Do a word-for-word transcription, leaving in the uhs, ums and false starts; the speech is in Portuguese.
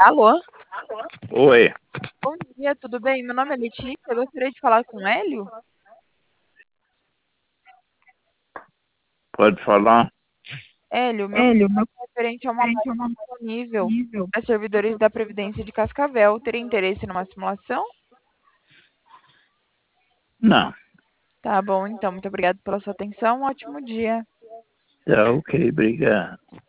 Alô? Oi, Bom dia, tudo bem? Meu nome é Letícia, eu gostaria de falar com o Hélio. pode falar? Hélio, meu Hélio, meu contato é referente a uma parente vaga é uma disponível nível. para servidores da Previdência de Cascavel. Teria interesse numa simulação? Não, Tá bom, então. Muito obrigada pela sua atenção. Um ótimo dia. tá ok, obrigado.